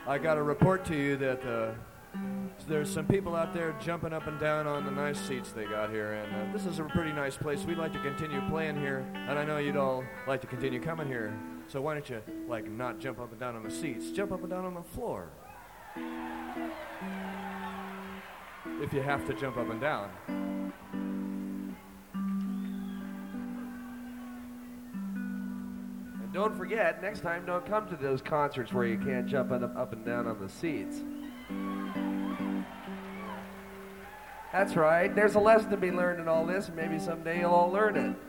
I got to report to you that there's some people out there jumping up and down on the nice seats they got here, and this is a pretty nice place. We'd like to continue playing here, and I know you'd all like to continue coming here. So why don't you, not jump up and down on the seats, jump up and down on the floor. If you have to jump up and down. And don't forget, next time don't come to those concerts where you can't jump up and down on the seats. That's right, there's a lesson to be learned in all this, and maybe someday you'll all learn it.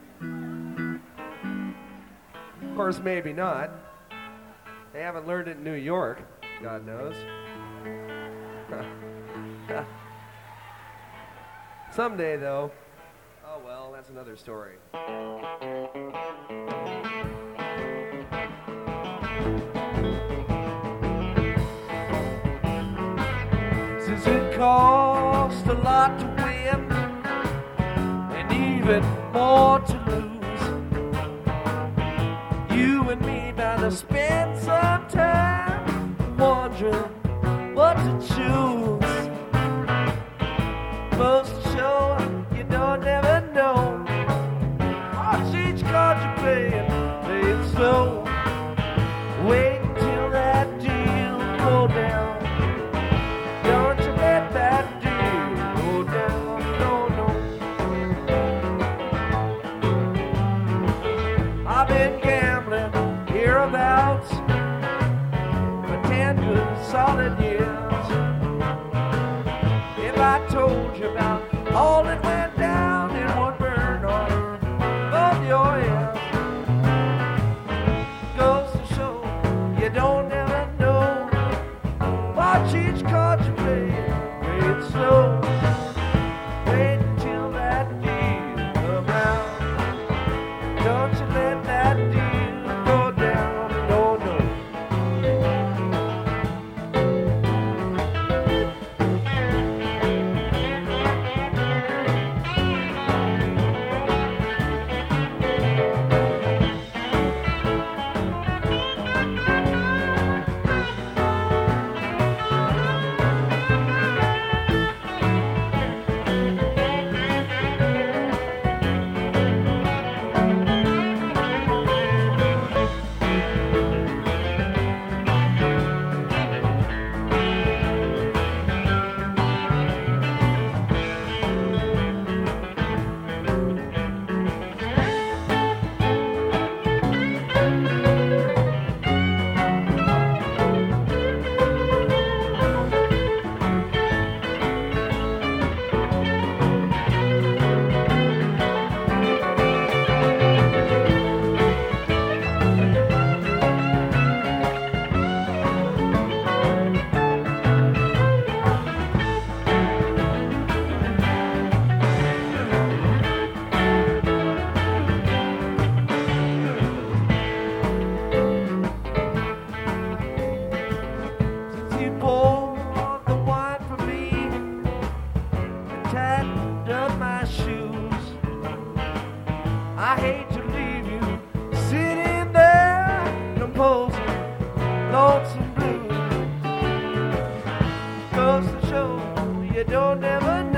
Of course, maybe not. They haven't learned it in New York, God knows. Someday, though. Oh, well, that's another story. Since it cost a lot to win and even more to lose, you and me bound to spend some time wondering what to choose. Most show you don't ever know. Watch each card you play it slow. Wait until that deal go down. Don't you let that deal go down. No. I've been gambling hereabouts for 10 good solid years. If I told you about all that went down in one burn on both your ears, goes to show you don't ever know. Watch each card you play it slow. Wait until that deal comes round. Don't you let that deal go down. No, no. Lonesome blues goes to show you don't ever